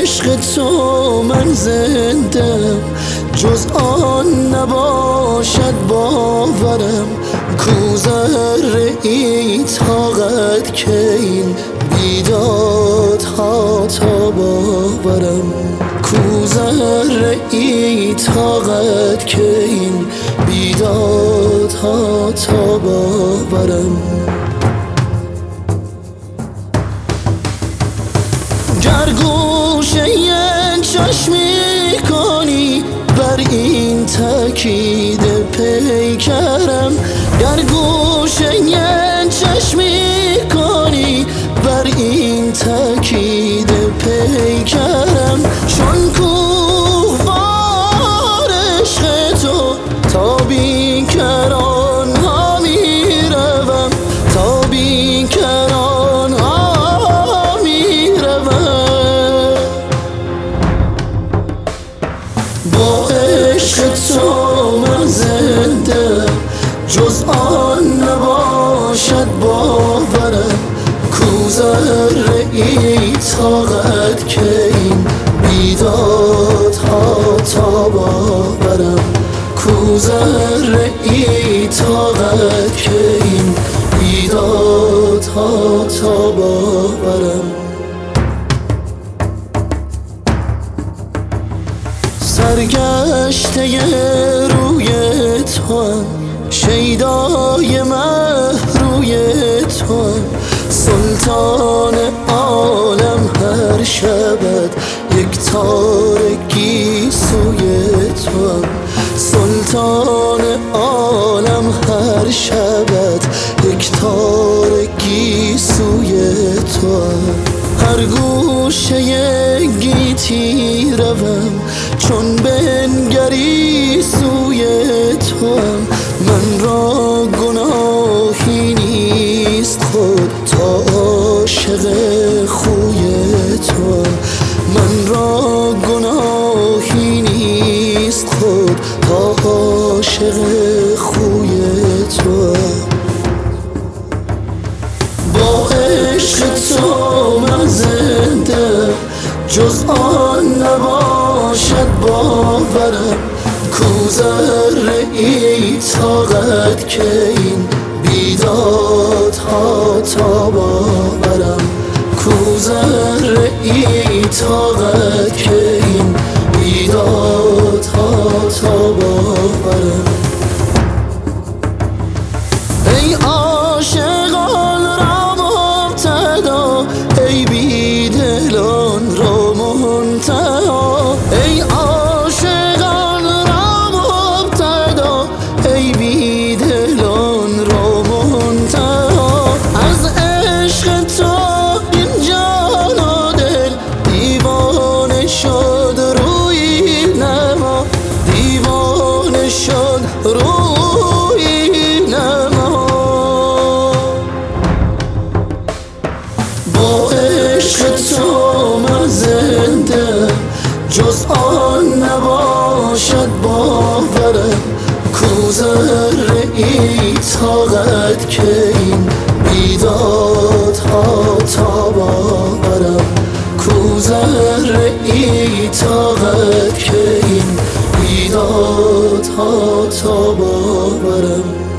عشق تو من زندم، جز آن نباشد باورم. کو ذره ای طاقت که این بیدادها تا باورم. کو ذره ای طاقت که این بیدادها تا باورم. گر گوشه چشمی کنی بر این تاکید پیکرم، گر گوشه چشمی کنی بر این تاکید پیکرم. چون کوهوار عشق تو تا بیکران ها می روم، تا بیکران ها می روم. با عشق تو من زنده، جز آن نباشد باورم. کو ذره ای طاقت که این بیدادها تا باورم. کو ذره ای طاقت که این بیدادها تا باورم. سرگشته روی توام، شیدای مه روی توام. سلطان عالم هر شبت یک تارگی سوی توام. سلطان عالم هر شبت یک تارگی سوی توام. هر گوشه گیتی روم، چون بنگری سوی توام. من را گناهی نیست خود تا عاشق خوی توام. من را گناهی نیست خود تا عاشق خوی توام. با عشق تو من زنده، جز آن نباشد باورم. کو ذره ای طاقت که این بیدادها تا باورم. کو ذره ای طاقت که این بیدادها تا باورم. ای عاشقان را مبتدا، ای بیدلان را منتها. ای عاشقان را مبتدا، ای بیدلان را منتها. از عشق تو این جان و دل دیوانه شد روی نما، دیوانه شد روی نما. با عشق تو من زنده، جز آن نباشد باورم. کو ذره ای طاقت که این بیدادها تا باورم. کو ذره ای طاقت که این بیدادها تا باورم.